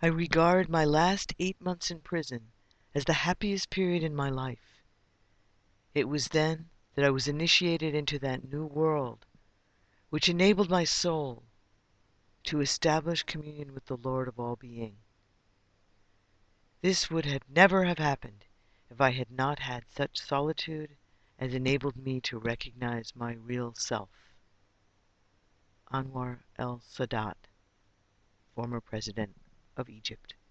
I regard my last 8 months in prison as the happiest period in my life. It was then that I was initiated into that new world which enabled my soul to establish communion with the Lord of all being. This would have never have happened if I had not had such solitude as enabled me to recognize my real self. Anwar el Sadat, former President of Egypt.